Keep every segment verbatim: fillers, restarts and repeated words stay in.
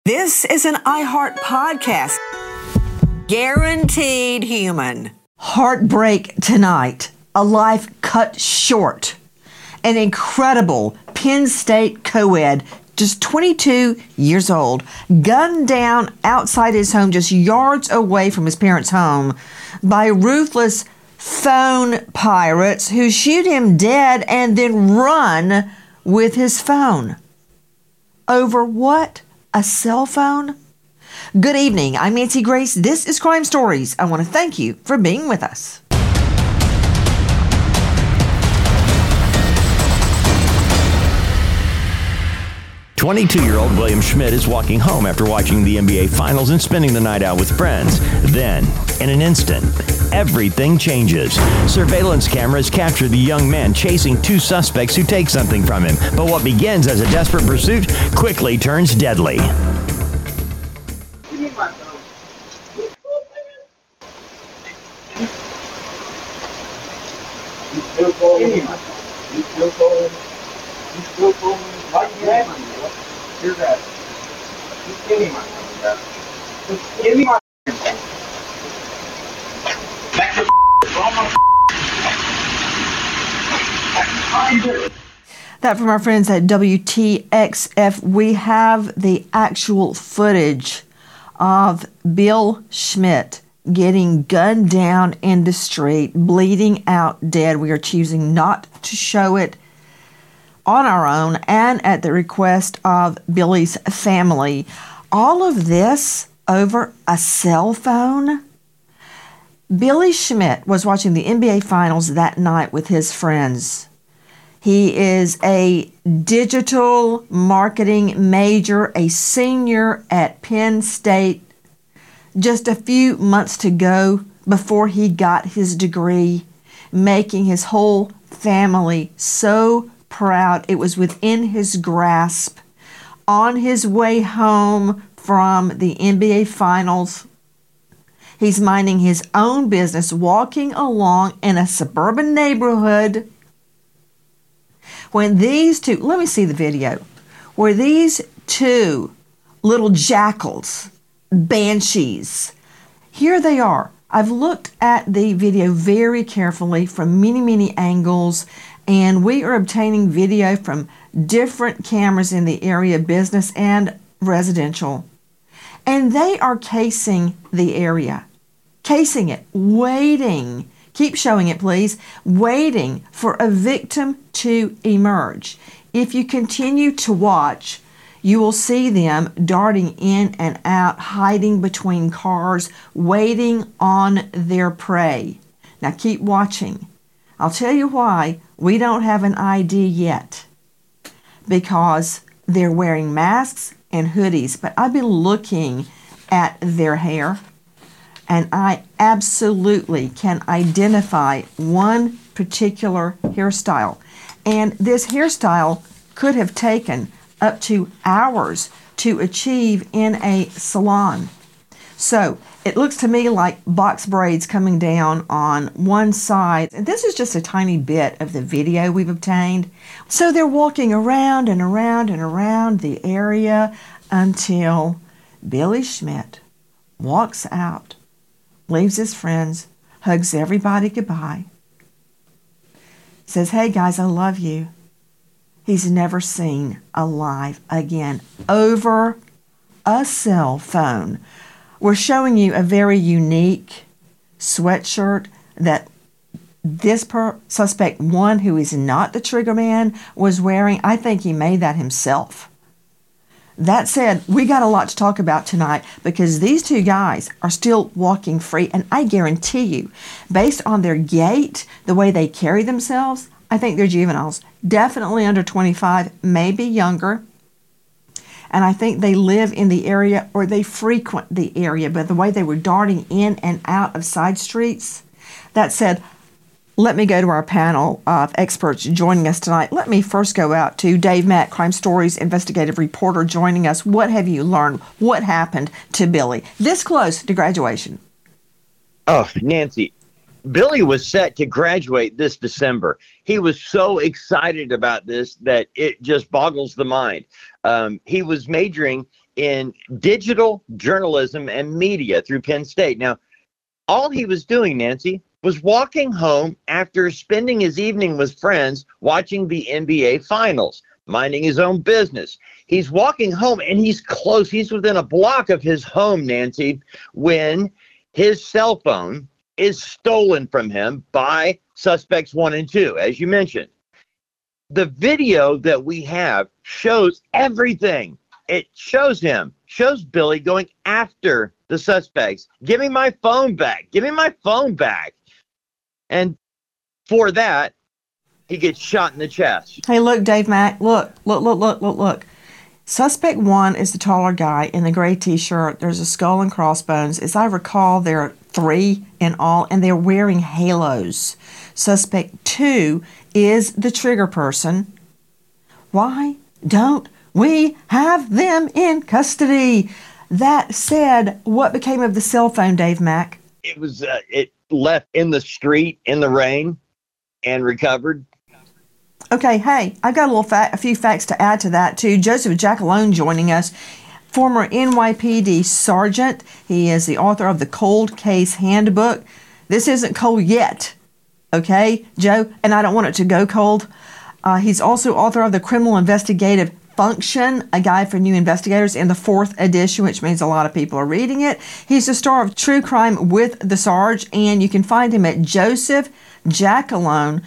This is an iHeart podcast. Guaranteed human. Heartbreak tonight. A life cut short. An incredible Penn State co-ed, just twenty-two years old, gunned down outside his home, just yards away from his parents' home, by ruthless phone pirates who shoot him dead and then run with his phone. Over what? A cell phone? Good evening. I'm Nancy Grace. This is Crime Stories. I want to thank you for being with us. twenty-two-year-old William Schmidt is walking home after watching the N B A Finals and spending the night out with friends. Then, in an instant, everything changes. Surveillance cameras capture the young man chasing two suspects who take something from him. But what begins as a desperate pursuit quickly turns deadly. Here's that. Just give me my phone. Just give me my phone. Back to That from our friends at W T X F. We have the actual footage of Bill Schmidt getting gunned down in the street, bleeding out dead. We are choosing not to show it on our own and at the request of Billy's family. All of this over a cell phone? Billy Schmidt was watching the N B A Finals that night with his friends. He is a digital marketing major, a senior at Penn State, just a few months to go before he got his degree, making his whole family so proud. It was within his grasp. On his way home from the N B A Finals, he's minding his own business, walking along in a suburban neighborhood, when these two, let me see the video, where these two little jackals, banshees, here they are. I've looked at the video very carefully from many, many angles, and we are obtaining video from different cameras in the area, business and residential. And they are casing the area, casing it, waiting. Keep showing it, please. Waiting for a victim to emerge. If you continue to watch, you will see them darting in and out, hiding between cars, waiting on their prey. Now keep watching. I'll tell you why we don't have an I D yet. Because they're wearing masks and hoodies. But I've been looking at their hair, and I absolutely can identify one particular hairstyle. And this hairstyle could have taken up to hours to achieve in a salon. So it looks to me like box braids coming down on one side. And this is just a tiny bit of the video we've obtained. So they're walking around and around and around the area until Billy Schmidt walks out, leaves his friends, hugs everybody goodbye, says, "Hey guys, I love you." He's never seen alive again over a cell phone. We're showing you a very unique sweatshirt that this per- suspect, one who is not the trigger man, was wearing. I think he made that himself. That said, we got a lot to talk about tonight because these two guys are still walking free. And I guarantee you, based on their gait, the way they carry themselves, I think they're juveniles. Definitely under twenty-five, maybe younger. And I think they live in the area or they frequent the area. But the way they were darting in and out of side streets. That said, let me go to our panel of experts joining us tonight. Let me first go out to Dave Mack, Crime Stories investigative reporter, joining us. What have you learned? What happened to Billy this close to graduation? Oh, Nancy, Billy was set to graduate this December. He was so excited about this that it just boggles the mind. Um, he was majoring in digital journalism and media through Penn State. Now, all he was doing, Nancy, was walking home after spending his evening with friends watching the N B A Finals, minding his own business. He's walking home, and he's close. He's within a block of his home, Nancy, when his cell phone is stolen from him by suspects one and two, as you mentioned. The video that we have shows everything. It shows him, shows Billy going after the suspects. Give me my phone back. Give me my phone back. And for that, he gets shot in the chest. Hey, look, Dave Mack. Look, look, look, look, look, look. Suspect one is the taller guy in the gray T-shirt. There's a skull and crossbones. As I recall, there are three in all, and they're wearing halos. Suspect two is the trigger person. Why don't we have them in custody? That said, what became of the cell phone, Dave Mack? It was uh, it left in the street in the rain and recovered. Okay, hey, I've got a little fact, a few facts to add to that too. Joseph Jackalone joining us, former N Y P D sergeant. He is the author of the Cold Case Handbook. This isn't cold yet, okay, Joe? And I don't want it to go cold. Uh, he's also author of the Criminal Investigative Function, a guide for new investigators, in the fourth edition, which means a lot of people are reading it. He's the star of True Crime with the Sarge, and you can find him at Joseph Jackalone,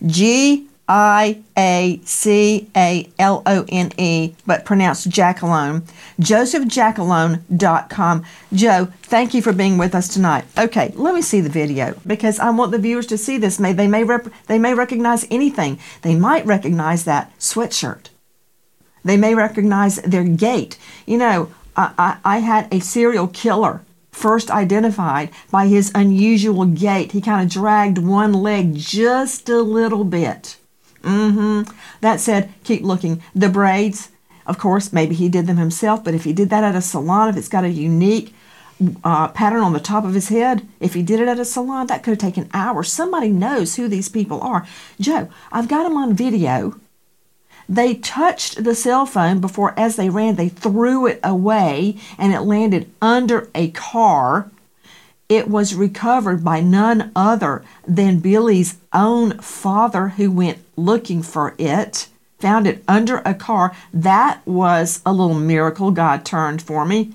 G I A C A L O N E, but pronounced Jackalone, joseph jackalone dot com. Joe, thank you for being with us tonight. Okay, let me see the video, because I want the viewers to see this. May They may rep- they may recognize anything. They might recognize that sweatshirt. They may recognize their gait. You know, I, I, I had a serial killer first identified by his unusual gait. He kind of dragged one leg just a little bit. Mm-hmm. That said, keep looking. The braids, of course, maybe he did them himself, but if he did that at a salon, if it's got a unique uh, pattern on the top of his head, if he did it at a salon, that could have taken hours. Somebody knows who these people are. Joe, I've got them on video. They touched the cell phone before, as they ran, they threw it away, and it landed under a car. It was recovered by none other than Billy's own father, who went looking for it, found it under a car. That was a little miracle God turned for me.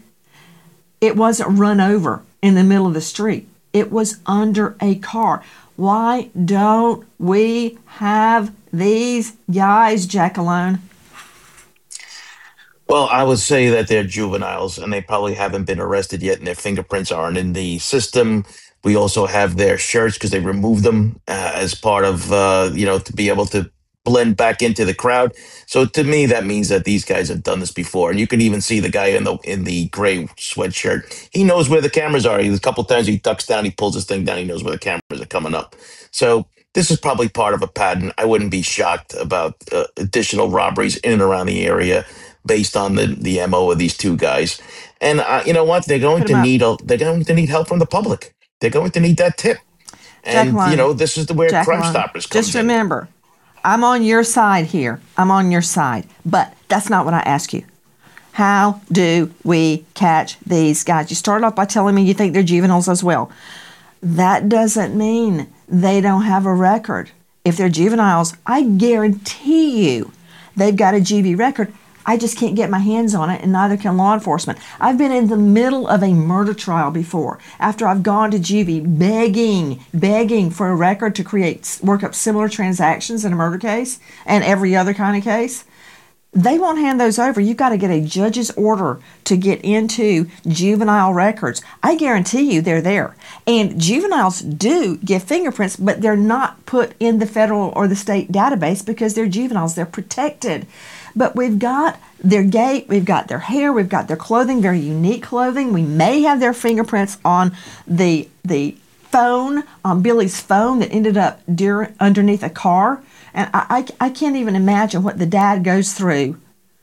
It wasn't run over in the middle of the street. It was under a car. Why don't we have these guys, Jackalone? Well, I would say that they're juveniles, and they probably haven't been arrested yet, and their fingerprints aren't in the system. We also have their shirts because they removed them uh, as part of, uh, you know, to be able to blend back into the crowd. So to me, that means that these guys have done this before. And you can even see the guy in the in the gray sweatshirt. He knows where the cameras are. He, a couple times he ducks down, he pulls his thing down, he knows where the cameras are coming up. So this is probably part of a pattern. I wouldn't be shocked about uh, additional robberies in and around the area based on the, the M O of these two guys. And uh, you know what? They're going to need a, they're going to need help from the public. They're going to need that tip. And, Jackalone, you know, this is the where Jackalone, Crime Stoppers comes just remember, I'm on your side here. I'm on your side. But that's not what I ask you. How do we catch these guys? You started off by telling me you think they're juveniles as well. That doesn't mean they don't have a record. If they're juveniles, I guarantee you they've got a G B record. I just can't get my hands on it, and neither can law enforcement. I've been in the middle of a murder trial before, after I've gone to G B begging, begging for a record to create, work up similar transactions in a murder case and every other kind of case. They won't hand those over. You've got to get a judge's order to get into juvenile records. I guarantee you they're there. And juveniles do get fingerprints, but they're not put in the federal or the state database because they're juveniles. They're protected. But we've got their gait, we've got their hair, we've got their clothing, very unique clothing. We may have their fingerprints on the the phone, on Billy's phone that ended up dear, underneath a car. And I, I, I can't even imagine what the dad goes through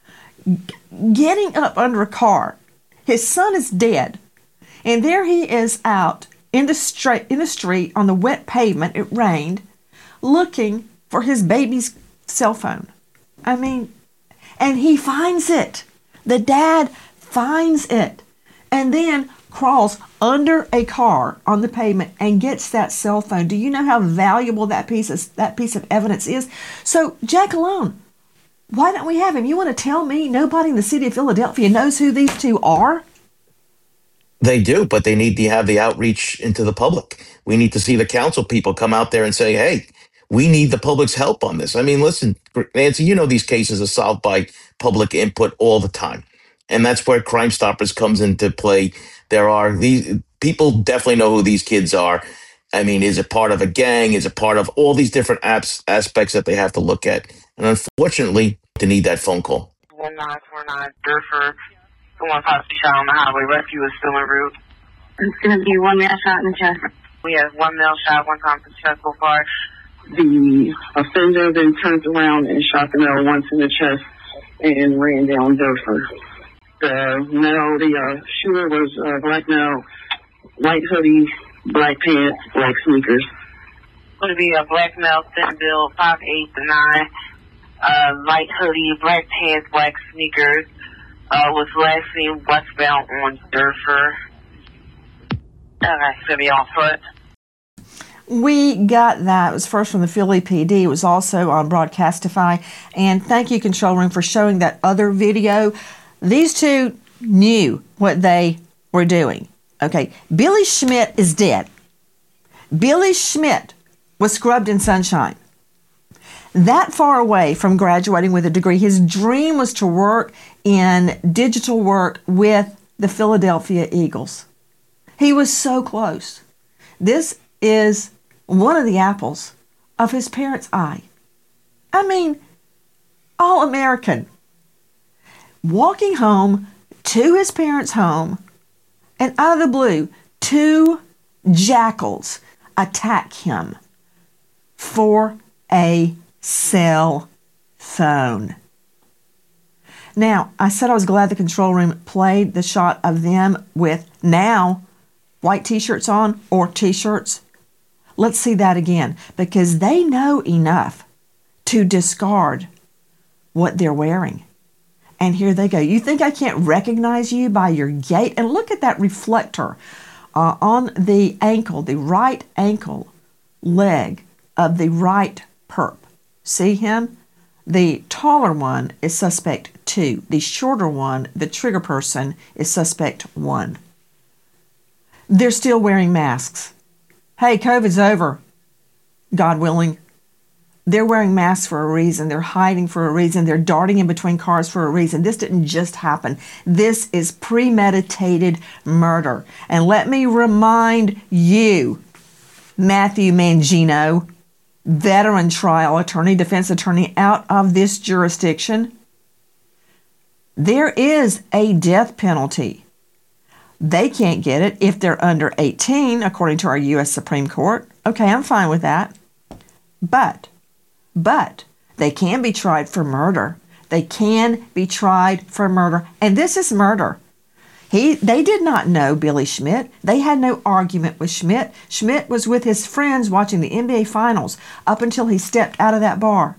getting up under a car. His son is dead, and there he is out in the street, in the street on the wet pavement. It rained, looking for his baby's cell phone. I mean, and he finds it. The dad finds it, and then crawls under a car on the pavement and gets that cell phone. Do you know how valuable that piece of, that piece of evidence is? So, Jack Malone, why don't we have him? You want to tell me nobody in the city of Philadelphia knows who these two are? They do, but they need to have the outreach into the public. We need to see the council people come out there and say, hey, we need the public's help on this. I mean, listen, Nancy, you know these cases are solved by public input all the time. And that's where Crime Stoppers comes into play. There are these people definitely know who these kids are. I mean, is it part of a gang? Is it part of all these different apps, aspects that they have to look at? And unfortunately, they need that phone call. one nine four nine, Durford, someone possibly shot on the highway. Rescue is still en route. It's going to be one male shot in the chest. We have one male shot, one time in the chest so far. The offender then turned around and shot the male once in the chest and ran down Durford. The male, the uh, shooter was uh, black male, white hoodie, black pants, black sneakers. Going to be a black male, thin build, five eight to nine, uh, light hoodie, black pants, black sneakers. Uh, was last seen westbound on Durford. Okay, it's going to be on foot. We got that. It was first from the Philly P D. It was also on Broadcastify. And thank you, Control Room, for showing that other video. These two knew what they were doing. Okay, Billy Schmidt is dead. Billy Schmidt was scrubbed in sunshine. That far away from graduating with a degree, his dream was to work in digital work with the Philadelphia Eagles. He was so close. This is one of the apples of his parents' eye. I mean, all American. Walking home to his parents' home, and out of the blue, two jackals attack him for a cell phone. Now, I said I was glad the Control Room played the shot of them with now white t-shirts on or t-shirts. Let's see that again, because they know enough to discard what they're wearing. And here they go. You think I can't recognize you by your gait? And look at that reflector uh, on the ankle, the right ankle leg of the right perp. See him? The taller one is suspect two. The shorter one, the trigger person, is suspect one. They're still wearing masks. Hey, COVID's over, God willing. They're wearing masks for a reason. They're hiding for a reason. They're darting in between cars for a reason. This didn't just happen. This is premeditated murder. And let me remind you, Matthew Mangino, veteran trial attorney, defense attorney out of this jurisdiction, there is a death penalty. They can't get it if they're under eighteen, according to our U S Supreme Court. Okay, I'm fine with that. But But they can be tried for murder. They can be tried for murder. And this is murder. He, they did not know Billy Schmidt. They had no argument with Schmidt. Schmidt was with his friends watching the N B A Finals up until he stepped out of that bar.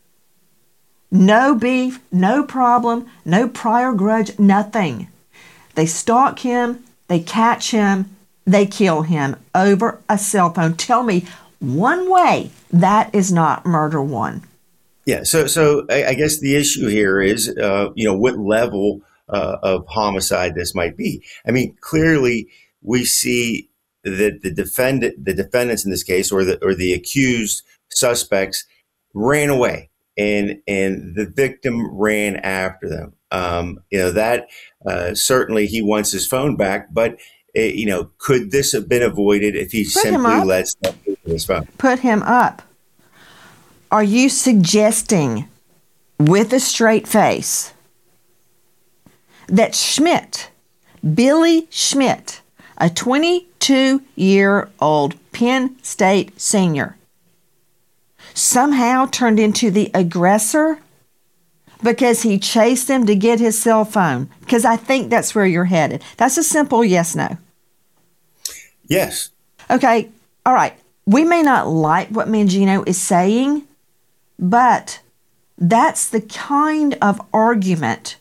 No beef, no problem, no prior grudge, nothing. They stalk him, they catch him, they kill him over a cell phone. Tell me one way that is not murder one. Yeah, so so I, I guess the issue here is, uh, you know, what level uh, of homicide this might be. I mean, clearly we see that the defendant, the defendants in this case, or the or the accused suspects, ran away, and and the victim ran after them. Um, you know, that uh, certainly he wants his phone back, but uh, you know, could this have been avoided if he Put simply let stuff into his phone? Put him up. Are you suggesting, with a straight face, that Schmidt, Billy Schmidt, a twenty-two-year-old Penn State senior, somehow turned into the aggressor because he chased them to get his cell phone? Because I think that's where you're headed. That's a simple yes, no. Yes. Okay, all right. We may not like what Mangino is saying, but that's the kind of argument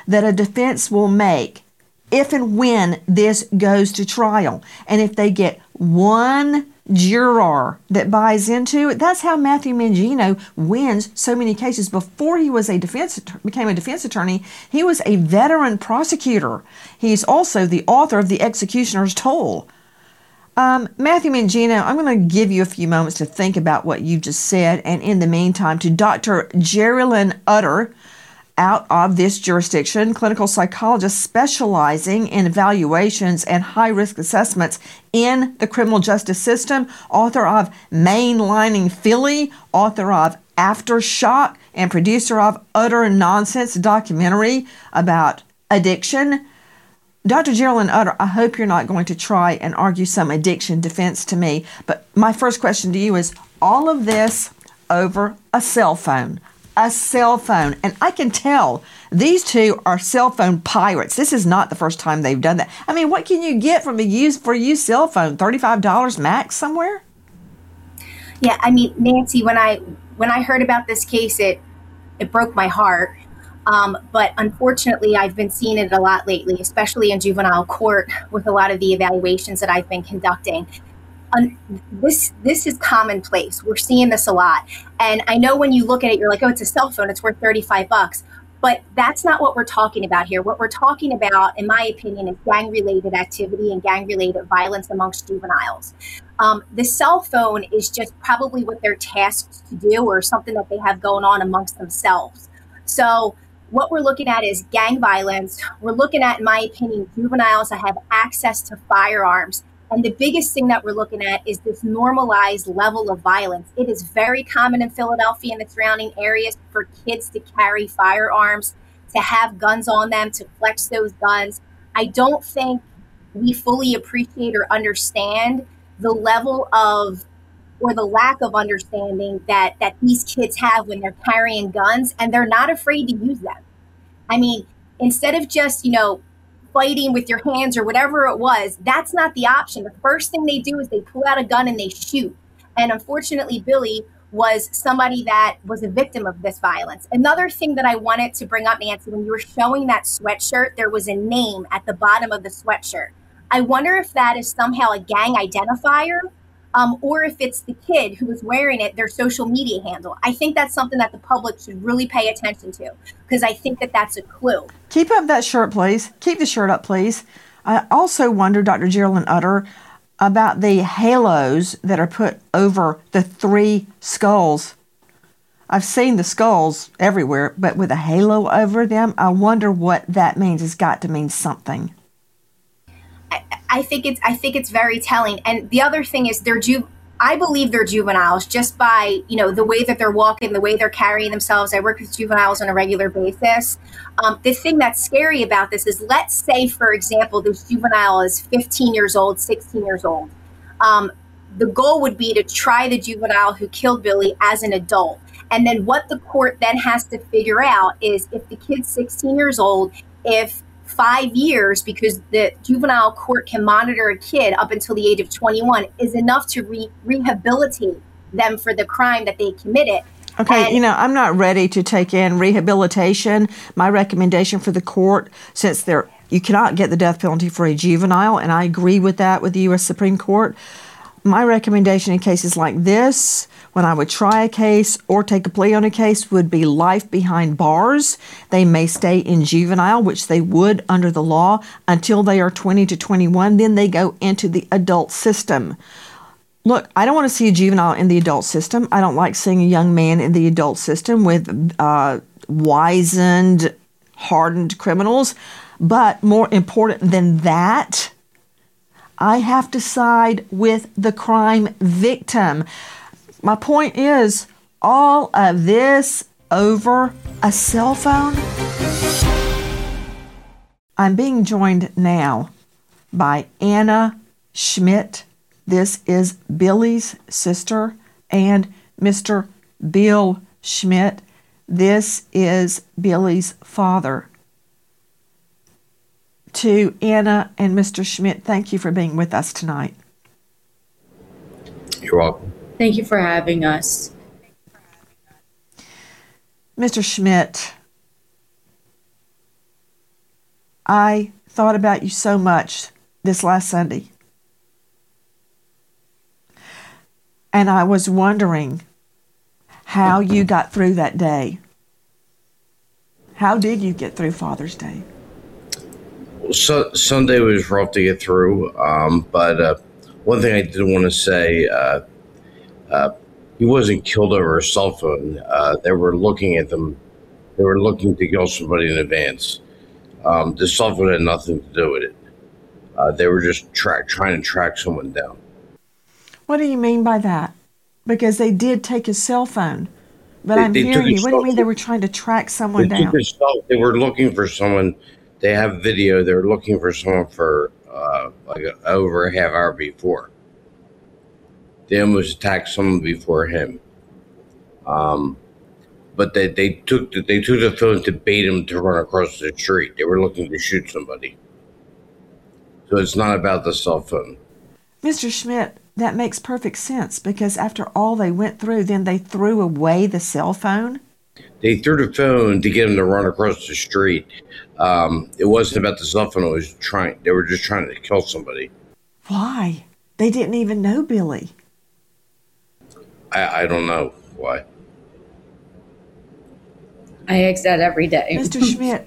that a defense will make if and when this goes to trial. And if they get one juror that buys into it, that's how Matthew Mangino wins so many cases. Before he was a defense became a defense attorney, he was a veteran prosecutor. He's also the author of The Executioner's Toll. Um, Matthew Mangino, I'm going to give you a few moments to think about what you just said, and in the meantime, to Doctor Jerilyn Utter, out of this jurisdiction, clinical psychologist specializing in evaluations and high-risk assessments in the criminal justice system, author of Mainlining Philly, author of Aftershock, and producer of Utter Nonsense, documentary about addiction. Doctor Jerilyn Utter, I hope you're not going to try and argue some addiction defense to me, but my first question to you is, all of this over a cell phone. A cell phone. And I can tell these two are cell phone pirates. This is not the first time they've done that. I mean, what can you get from a used for a used cell phone? thirty-five dollars max somewhere? Yeah, I mean, Nancy, when I when I heard about this case, it it broke my heart. Um, but unfortunately, I've been seeing it a lot lately, especially in juvenile court with a lot of the evaluations that I've been conducting. Um, this this is commonplace. We're seeing this a lot. And I know when you look at it, you're like, oh, it's a cell phone. It's worth thirty-five bucks. But that's not what we're talking about here. What we're talking about, in my opinion, is gang-related activity and gang-related violence amongst juveniles. Um, the cell phone is just probably what they're tasked to do, or something that they have going on amongst themselves. So what we're looking at is gang violence. We're looking at, in my opinion, juveniles that have access to firearms. And the biggest thing that we're looking at is this normalized level of violence. It is very common in Philadelphia and the surrounding areas for kids to carry firearms, to have guns on them, to flex those guns. I don't think we fully appreciate or understand the level of, or the lack of understanding that, that these kids have when they're carrying guns, and they're not afraid to use them. I mean, instead of just, you know, fighting with your hands or whatever it was, that's not the option. The first thing they do is they pull out a gun and they shoot. And unfortunately, Billy was somebody that was a victim of this violence. Another thing that I wanted to bring up, Nancy, when you were showing that sweatshirt, there was a name at the bottom of the sweatshirt. I wonder if that is somehow a gang identifier, um, or if it's the kid who was wearing it, their social media handle. I think that's something that the public should really pay attention to, because I think that that's a clue. Keep up that shirt, please. Keep the shirt up, please. I also wonder, Doctor Jerilyn Utter, about the halos that are put over the three skulls. I've seen the skulls everywhere, but with a halo over them, I wonder what that means. It's got to mean something. I, I think it's I think it's very telling. And the other thing is, they're ju- I believe they're juveniles just by, you know, the way that they're walking, the way they're carrying themselves. I work with juveniles on a regular basis. Um, the thing that's scary about this is, let's say, for example, this juvenile is fifteen years old, sixteen years old. Um, the goal would be to try the juvenile who killed Billy as an adult. And then what the court then has to figure out is, if the kid's sixteen years old, if five years, because the juvenile court can monitor a kid up until the age of twenty-one, is enough to re- rehabilitate them for the crime that they committed. Okay, And, you know, I'm not ready to take in rehabilitation. My recommendation for the court, since there you cannot get the death penalty for a juvenile, and I agree with that with the U S Supreme Court, my recommendation in cases like this, when I would try a case or take a plea on a case, would be life behind bars. They may stay in juvenile, which they would under the law, until they are twenty to twenty-one. Then they go into the adult system. Look, I don't want to see a juvenile in the adult system. I don't like seeing a young man in the adult system with uh, wizened, hardened criminals. But more important than that, I have to side with the crime victim. My point is, all of this over a cell phone? I'm being joined now by Anna Schmidt. This is Billy's sister, and Mister Bill Schmidt. This is Billy's father. To Anna and Mister Schmidt, thank you for being with us tonight. You're welcome. Thank you for having us. Mister Schmidt, I thought about you so much this last Sunday. And I was wondering how you got through that day. How did you get through Father's Day? So, Sunday was rough to get through, um, but uh, one thing I did want to say, uh, uh, he wasn't killed over a cell phone. Uh, they were looking at them. They were looking to kill somebody in advance. Um, the cell phone had nothing to do with it. Uh, they were just tra- trying to track someone down. What do you mean by that? Because they did take his cell phone. But They- I'm they hearing took you. his What do you cell mean they phone. were trying to track someone They, down? took his cell- they were looking for someone. They have video. They were looking for someone for uh, like a, over a half hour before. They almost attacked someone before him. Um, but they, they took the, they took the phone to bait him to run across the street. They were looking to shoot somebody. So it's not about the cell phone. Mister Schmidt, that makes perfect sense because after all they went through, then they threw away the cell phone? They threw the phone to get him to run across the street. Um, it wasn't about the cell phone. It was trying. They were just trying to kill somebody. Why? They didn't even know Billy. I, I don't know why. I ask that every day. Mister Schmidt,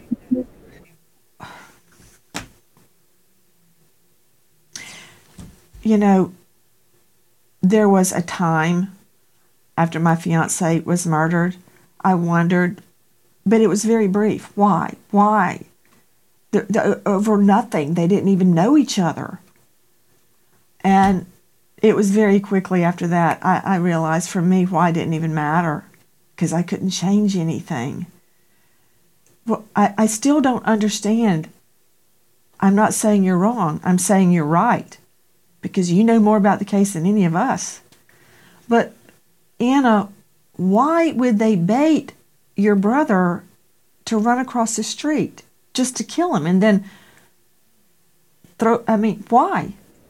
you know, there was a time after my fiance was murdered, I wondered, but it was very brief. Why? Why? The, the, over nothing. They didn't even know each other. And it was very quickly after that I, I realized for me why it didn't even matter, because I couldn't change anything. Well, I, I still don't understand. I'm not saying you're wrong. I'm saying you're right, because you know more about the case than any of us. But, Anna, why would they bait your brother to run across the street just to kill him and then throw, I mean, why?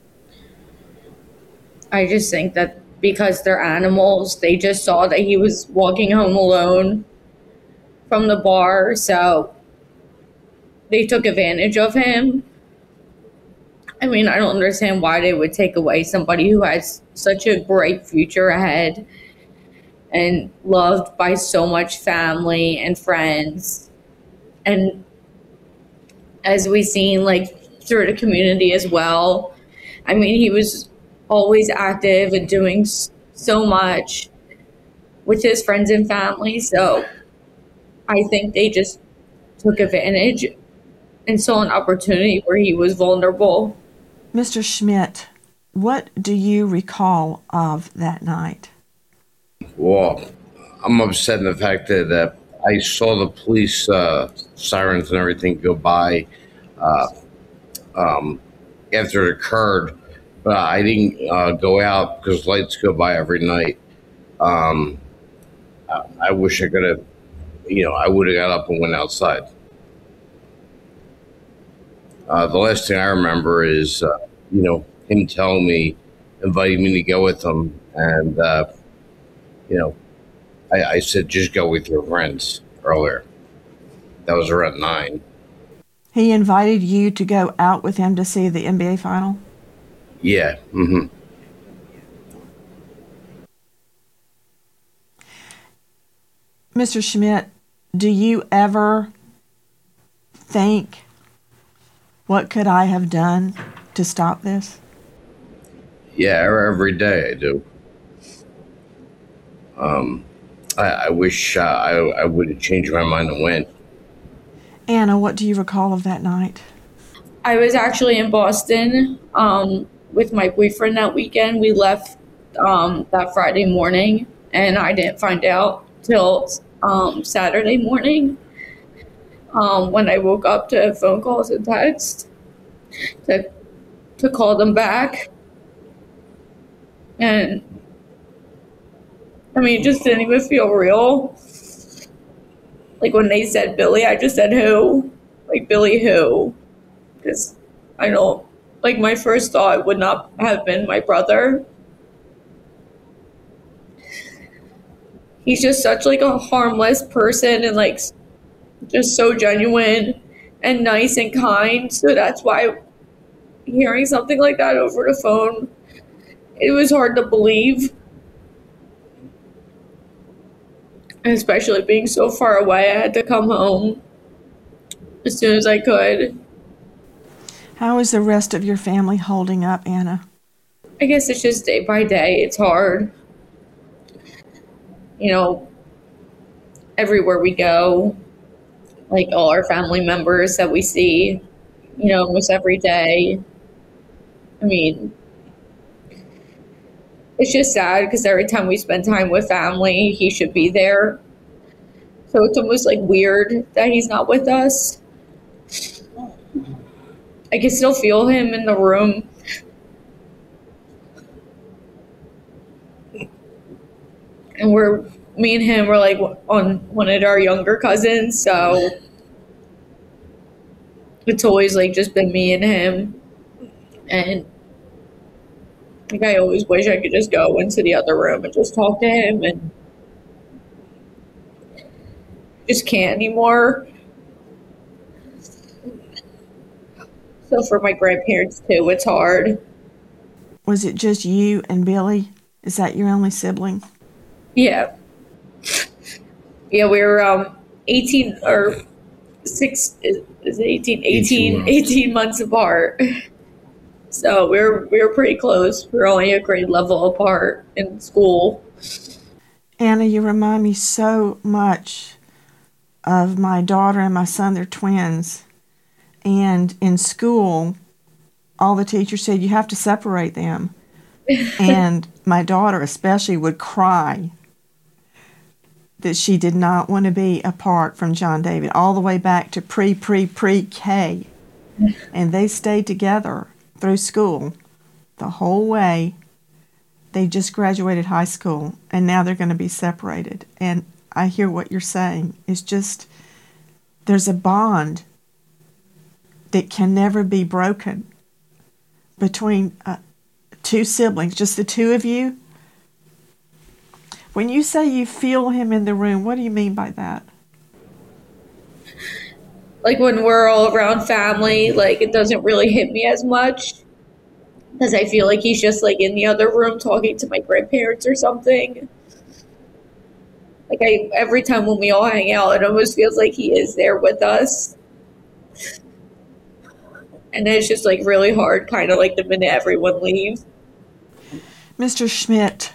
I just think that because they're animals, they just saw that he was walking home alone from the bar, so they took advantage of him. I mean, I don't understand why they would take away somebody who has such a bright future ahead and loved by so much family and friends. And as we've seen, like, through the community as well, I mean, he was always active and doing so much with his friends and family. So I think they just took advantage and saw an opportunity where he was vulnerable. Mister Schmidt, what do you recall of that night? Well, I'm upset in the fact that uh, I saw the police uh, sirens and everything go by uh, um, after it occurred, but I didn't uh, go out because lights go by every night. Um, I, I wish I could have, you know, I would have got up and went outside. Uh, the last thing I remember is, uh, you know, him telling me, inviting me to go with him, and uh, you know, I, I said, just go with your friends earlier. That was around nine. He invited you to go out with him to see the N B A final? Yeah. Mm-hmm. Mister Schmidt, do you ever think, what could I have done to stop this? Yeah, every day I do. Um, I, I wish uh, I, I would have changed my mind and went. Anna, what do you recall of that night? I was actually in Boston um, with my boyfriend that weekend. We left um, that Friday morning, and I didn't find out till um, Saturday morning um, when I woke up to phone calls and texts to, to call them back. And, I mean, it just didn't even feel real. Like, when they said Billy, I just said, who? Like, Billy who? Because I don't, like, my first thought would not have been my brother. He's just such, like, a harmless person and, like, just so genuine and nice and kind. So that's why hearing something like that over the phone, it was hard to believe. And especially being so far away, I had to come home as soon as I could. How is the rest of your family holding up, Anna? I guess it's just day by day. It's hard. You know, everywhere we go, like all our family members that we see, you know, almost every day. I mean, it's just sad because every time we spend time with family, he should be there. So it's almost like weird that he's not with us. I can still feel him in the room. And we're, me and him were like on one of our younger cousins, so it's always like just been me and him. And like I always wish I could just go into the other room and just talk to him, and just can't anymore. So for my grandparents too, it's hard. Was it just you and Billy? Is that your only sibling? Yeah. Yeah, we were um eighteen or six is, is it eighteen, eighteen, eighteen months apart. So we were we were pretty close. We were only a grade level apart in school. Anna, you remind me so much of my daughter and my son. They're twins. And in school, all the teachers said you have to separate them. And my daughter especially would cry that she did not want to be apart from John David all the way back to pre, pre, pre-K. And they stayed together through school the whole way. They just graduated high school, and now they're going to be separated. And I hear what you're saying. It's just, there's a bond that can never be broken between uh, two siblings, just the two of you. When you say you feel him in the room, what do you mean by that? Like when we're all around family, like it doesn't really hit me as much because I feel like he's just like in the other room talking to my grandparents or something. Like I, every time when we all hang out, it almost feels like he is there with us. And it's just like really hard, kind of like the minute everyone leaves. Mister Schmidt,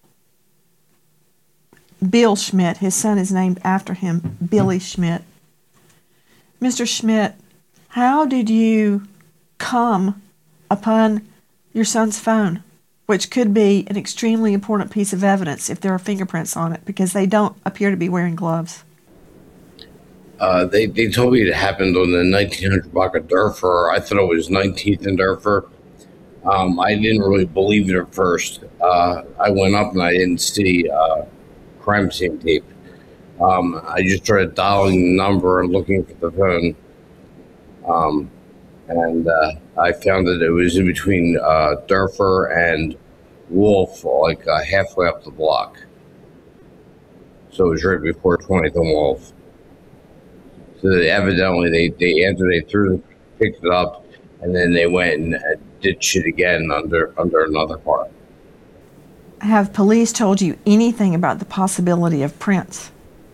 Bill Schmidt, his son is named after him, Billy Schmidt. Mister Schmidt, how did you come upon your son's phone, which could be an extremely important piece of evidence if there are fingerprints on it, because they don't appear to be wearing gloves? Uh, they, they told me it happened on the nineteen hundred block of Durfur. I thought it was nineteenth and Durfur. Um, I didn't really believe it at first. Uh, I went up and I didn't see uh, crime scene tape. Um, I just started dialing the number and looking for the phone. Um, and uh, I found that it was in between uh, Durfur and Wolf, like uh, halfway up the block. So it was right before twentieth and Wolf. So they, evidently they, they answered, they threw, picked it up, and then they went and uh, did shit again under under another part. Have police told you anything about the possibility of prints?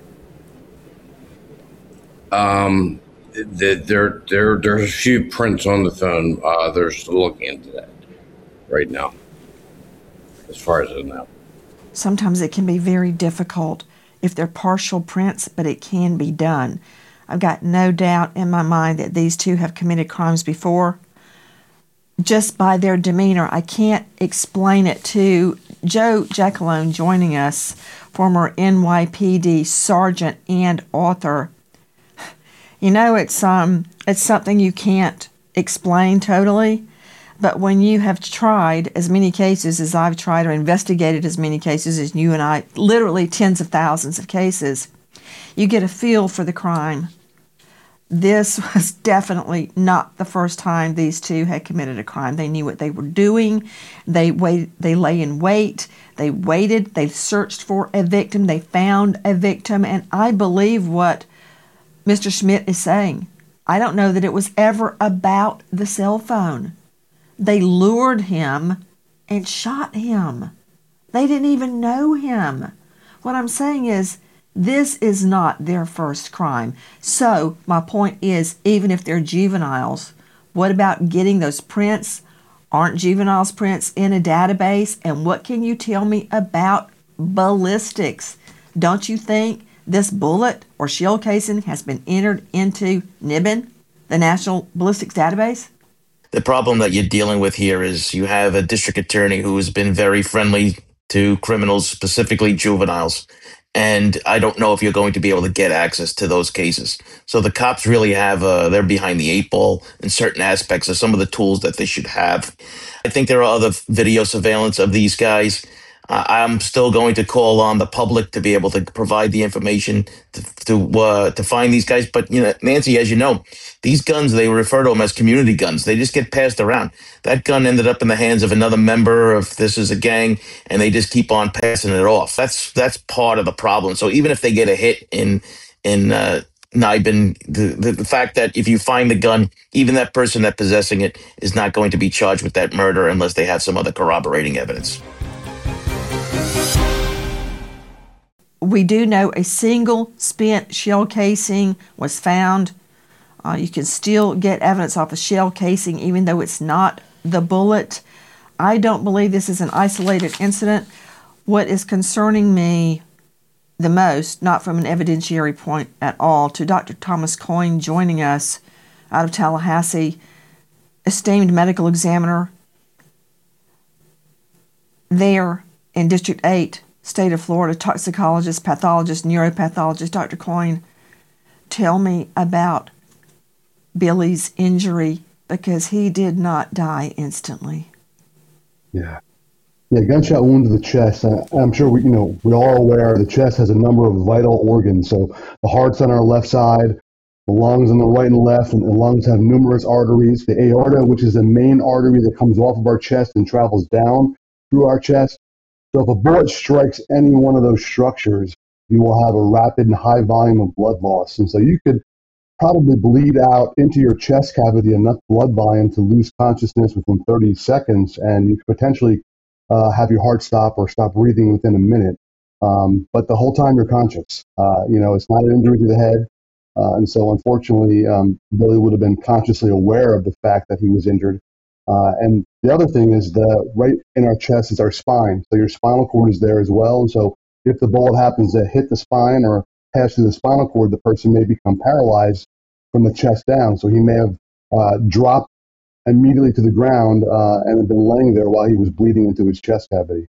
Um, the, there there there's a few prints on the phone. Uh, they're still looking into that right now, as far as I know. Sometimes it can be very difficult if they're partial prints, but it can be done. I've got no doubt in my mind that these two have committed crimes before. Just by their demeanor, I can't explain it to Joe Giacalone joining us, former N Y P D sergeant and author. You know, it's um, it's something you can't explain totally, but when you have tried as many cases as I've tried, or investigated as many cases as you and I, literally tens of thousands of cases, you get a feel for the crime. This was definitely not the first time these two had committed a crime. They knew what they were doing. They wait, they lay in wait. They waited. They searched for a victim. They found a victim. And I believe what Mister Schmidt is saying. I don't know that it was ever about the cell phone. They lured him and shot him. They didn't even know him. What I'm saying is, this is not their first crime. So my point is, even if they're juveniles, what about getting those prints? Aren't juveniles' prints in a database? And what can you tell me about ballistics? Don't you think this bullet or shell casing has been entered into N I B N, the National Ballistics Database? The problem that you're dealing with here is you have a district attorney who has been very friendly to criminals, specifically juveniles. And I don't know if you're going to be able to get access to those cases. So the cops really have, uh, they're behind the eight ball in certain aspects of some of the tools that they should have. I think there are other video surveillance of these guys. Uh, I'm still going to call on the public to be able to provide the information to to, uh, to find these guys. But, you know, Nancy, as you know, these guns, they refer to them as community guns. They just get passed around. That gun ended up in the hands of another member of this is a gang, and they just keep on passing it off. That's that's part of the problem. So even if they get a hit in in uh, N I B N, the, the, the fact that if you find the gun, even that person that possessing it is not going to be charged with that murder unless they have some other corroborating evidence. We do know a single spent shell casing was found. Uh, you can still get evidence off a shell casing even though it's not the bullet. I don't believe this is an isolated incident. What is concerning me the most, not from an evidentiary point at all, to Doctor Thomas Coyne joining us out of Tallahassee, esteemed medical examiner there in District eight, State of Florida, toxicologist, pathologist, neuropathologist, Doctor Coyne, tell me about Billy's injury, because he did not die instantly. Yeah. Yeah, gunshot wound to the chest. Uh, I'm sure we, you know, we're all aware the chest has a number of vital organs. So the heart's on our left side, the lungs on the right and left, and the lungs have numerous arteries. The aorta, which is the main artery that comes off of our chest and travels down through our chest. So if a bullet strikes any one of those structures, you will have a rapid and high volume of blood loss. And so you could probably bleed out into your chest cavity enough blood volume to lose consciousness within thirty seconds, and you could potentially uh, have your heart stop or stop breathing within a minute. Um, but the whole time you're conscious. Uh, you know, it's not an injury to the head. Uh, and so unfortunately, um, Billy would have been consciously aware of the fact that he was injured. Uh, and the other thing is that right in our chest is our spine. So your spinal cord is there as well. And so if the bullet happens to hit the spine or pass through the spinal cord, the person may become paralyzed from the chest down. So he may have uh, dropped immediately to the ground uh, and have been laying there while he was bleeding into his chest cavity.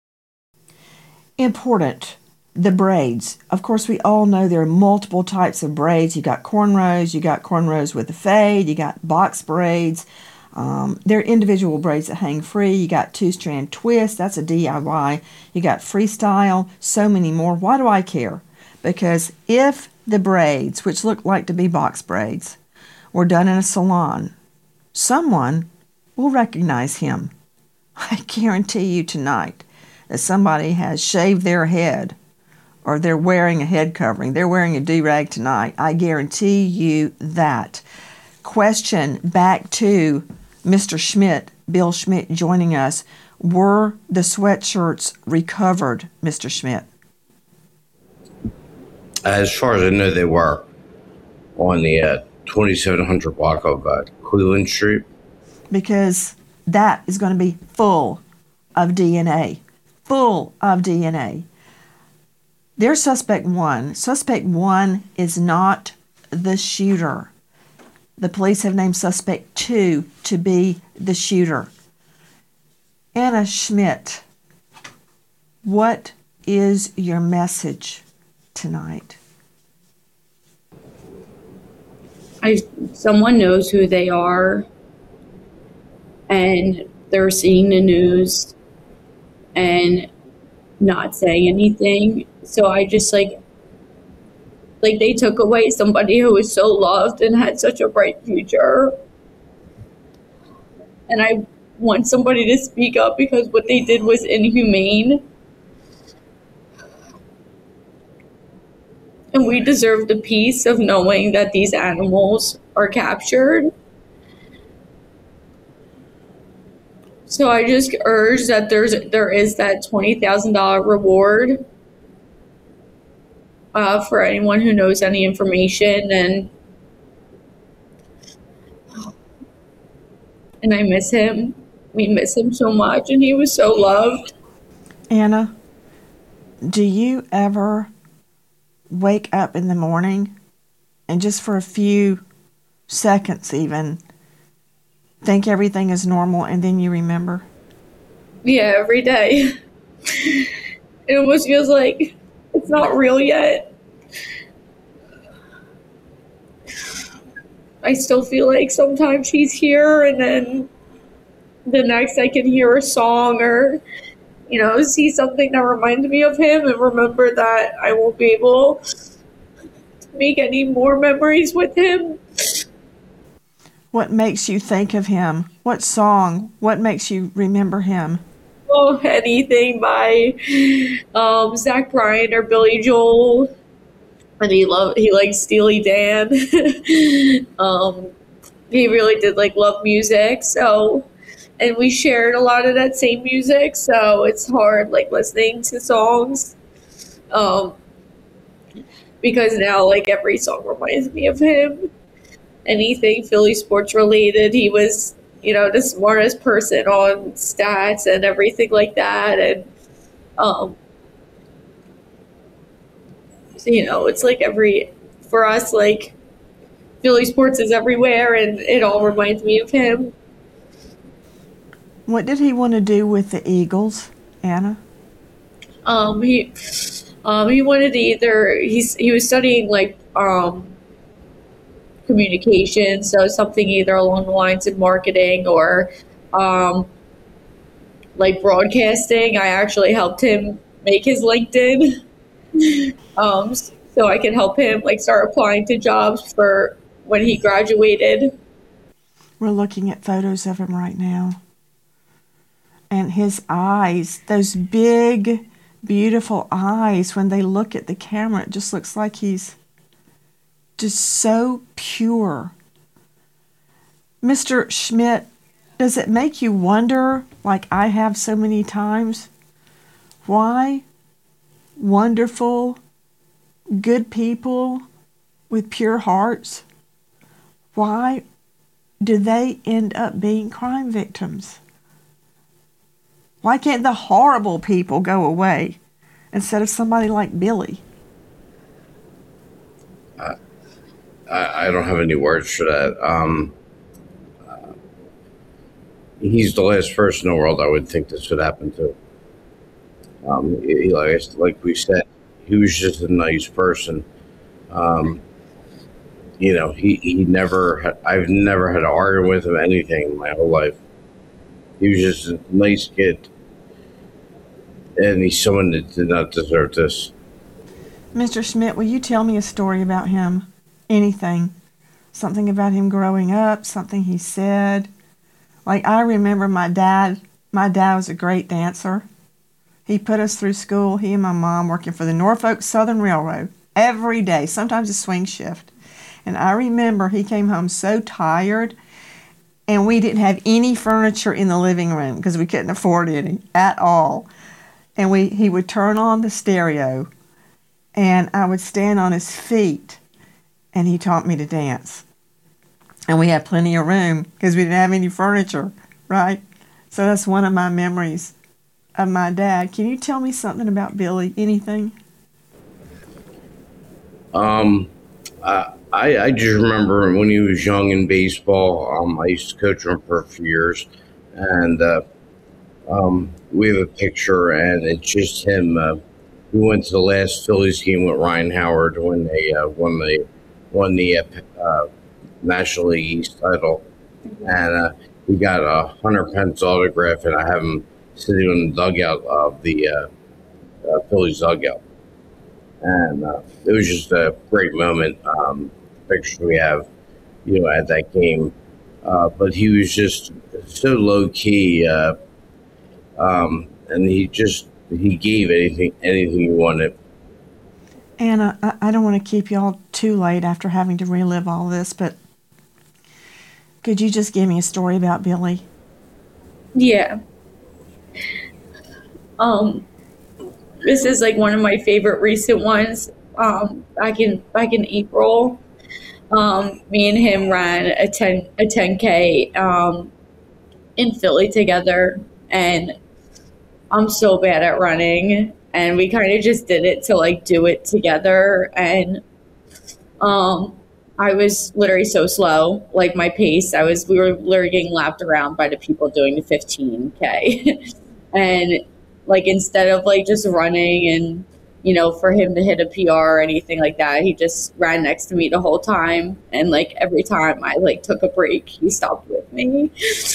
Important, the braids. Of course, we all know there are multiple types of braids. You got cornrows, you got cornrows with a fade, you got box braids. Um, there are individual braids that hang free. You got two-strand twist, that's a D I Y. You got freestyle, so many more. Why do I care? Because if the braids, which look like to be box braids, were done in a salon, someone will recognize him. I guarantee you tonight that somebody has shaved their head or they're wearing a head covering. They're wearing a do-rag tonight. I guarantee you that. Question back to Mister Schmidt, Bill Schmidt joining us. Were the sweatshirts recovered, Mister Schmidt? As far as I know, they were on the uh, twenty-seven hundred block of uh, Cleveland Street. Because that is going to be full of D N A. Full of D N A. There's suspect one. Suspect one is not the shooter. The police have named suspect two to be the shooter. Anna Schmidt, what is your message tonight? I someone knows who they are, and they're seeing the news and not saying anything. So I just like like they took away somebody who was so loved and had such a bright future. And I want somebody to speak up because what they did was inhumane. And we deserve the peace of knowing that these animals are captured. So I just urge that there's there is that twenty thousand dollars reward uh, for anyone who knows any information, and and I miss him. We miss him so much, and he was so loved. Anna, do you ever wake up in the morning and just for a few seconds even think everything is normal and then you remember? Yeah, every day. It almost feels like it's not real yet. I still feel like sometimes he's here and then the next I can hear a song or, you know, see something that reminds me of him and remember that I won't be able to make any more memories with him. What makes you think of him? What song? What makes you remember him? Oh, anything by um, Zach Bryan or Billy Joel. And he loved, he likes Steely Dan. um, he really did like love music. So, and we shared a lot of that same music. So it's hard like listening to songs. Um, because now like every song reminds me of him. Anything Philly sports related, he was, you know, the smartest person on stats and everything like that. And, um, so, you know, it's like every, for us, like, Philly sports is everywhere, and it all reminds me of him. What did he want to do with the Eagles, Anna? Um, he, um, he wanted to either, he's, he was studying, like, um, communication, so something either along the lines of marketing or um, like broadcasting. I actually helped him make his LinkedIn um, so I could help him like start applying to jobs for when he graduated. We're looking at photos of him right now. And his eyes, those big, beautiful eyes, when they look at the camera, it just looks like he's just so pure. Mister Schmidt, does it make you wonder, like I have so many times, why wonderful, good people with pure hearts, why do they end up being crime victims? Why can't the horrible people go away instead of somebody like Billy? Uh, I, I don't have any words for that. Um, uh, he's the last person in the world I would think this would happen to. Um, he, like, like we said, he was just a nice person. Um, you know, he, he never, had, I've never had to argue with him anything in my whole life. He was just a nice kid. And he's someone that did not deserve this. Mister Schmidt, will you tell me a story about him? Anything. Something about him growing up, something he said. Like, I remember my dad. My dad was a great dancer. He put us through school, he and my mom, working for the Norfolk Southern Railroad every day, sometimes a swing shift. And I remember he came home so tired, and we didn't have any furniture in the living room because we couldn't afford any at all. And we he would turn on the stereo, and I would stand on his feet, and he taught me to dance. And we had plenty of room because we didn't have any furniture, right? So that's one of my memories of my dad. Can you tell me something about Billy? Anything? Um, I, I I just remember when he was young in baseball. Um, I used to coach him for a few years, and uh, um, we have a picture, and it's just him. Uh, we went to the last Phillies game with Ryan Howard when they uh, won the won the uh, National League East title, and uh, he got a Hunter Pence autograph, and I have him sitting on the dugout of the uh, uh, Phillies dugout. And uh, it was just a great moment. Um, picture we have, you know, at that game. Uh, but he was just so low key, uh, um, and he just he gave anything anything you wanted. Anna, I, I don't want to keep y'all too late after having to relive all this, but Could you just give me a story about Billy? Yeah. Um, this is like one of my favorite recent ones. Um, back in back in April, um, me and him ran a ten a ten k um in Philly together, and I'm so bad at running, and we kind of just did it to like do it together, and um. I was literally so slow, like my pace. I was, we were literally getting lapped around by the people doing the fifteen K. And like, instead of like just running and, you know, for him to hit a P R or anything like that, he just ran next to me the whole time. And like, every time I like took a break, he stopped with me.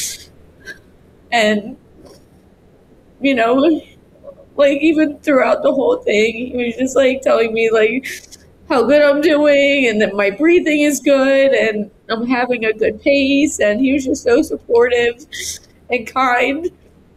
And, you know, like even throughout the whole thing, he was just like telling me like, how good I'm doing and that my breathing is good and I'm having a good pace, and he was just so supportive and kind.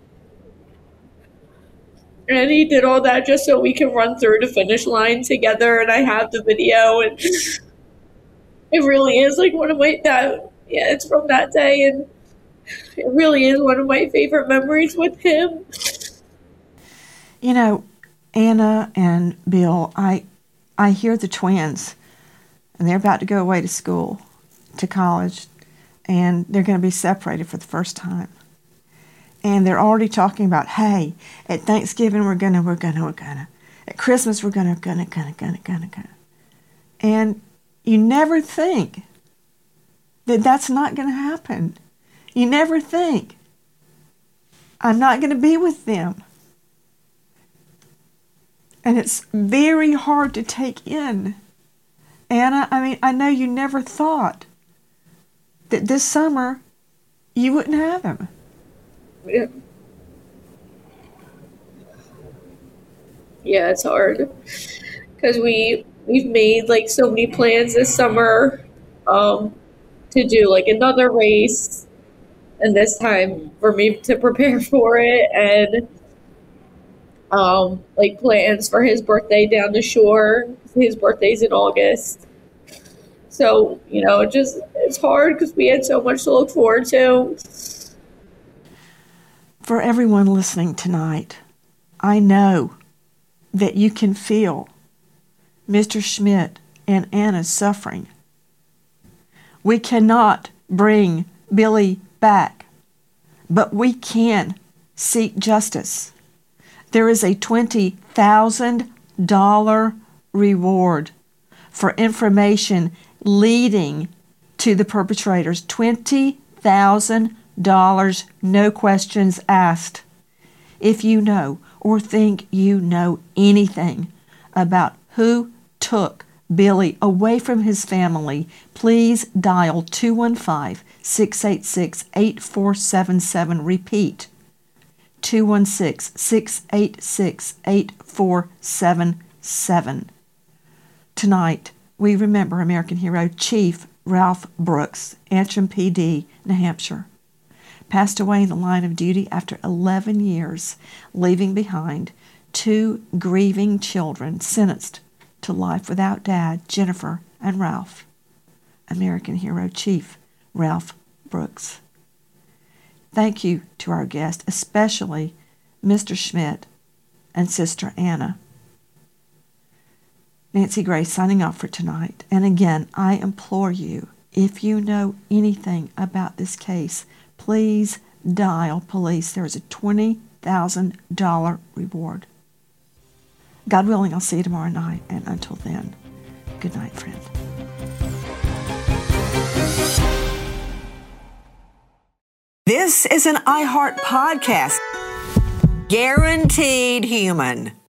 And he did all that just so we can run through the finish line together, and I have the video, and it really is like one of my that yeah, it's from that day, and it really is one of my favorite memories with him. You know, Anna and Bill, I I hear the twins, and they're about to go away to school, to college, and they're going to be separated for the first time. And they're already talking about, hey, at Thanksgiving we're gonna, we're gonna, we're gonna. At Christmas we're gonna, gonna, gonna, gonna, gonna, gonna. And you never think that that's not going to happen. You never think, I'm not going to be with them. And it's very hard to take in. Anna, I mean, I know you never thought that this summer you wouldn't have him. Yeah. Yeah, it's hard because we we've made like so many plans this summer um, to do like another race, and this time for me to prepare for it, and um, like plans for his birthday down the shore. His birthday's in August, so you know, it just it's hard because we had so much to look forward to. For everyone listening tonight, I know that you can feel Mister Schmidt and Anna's suffering. We cannot bring Billy back, but we can seek justice. There is a twenty thousand dollars reward for information leading to the perpetrators. twenty thousand dollars, no questions asked. If you know or think you know anything about who took Billy away from his family, please dial two one five, six eight six, eight four seven seven. Repeat, two one six, six eight six, eight four seven seven. Tonight, we remember American hero Chief Ralph Brooks, Antrim P D, New Hampshire. Passed away in the line of duty after eleven years, leaving behind two grieving children sentenced to life without dad, Jennifer and Ralph. American hero Chief Ralph Brooks. Thank you to our guest, especially Mister Schmidt and Sister Anna. Nancy Gray signing off for tonight. And again, I implore you, if you know anything about this case, please dial police. There is a twenty thousand dollars reward. God willing, I'll see you tomorrow night. And until then, good night, friend. This is an iHeart podcast. Guaranteed human.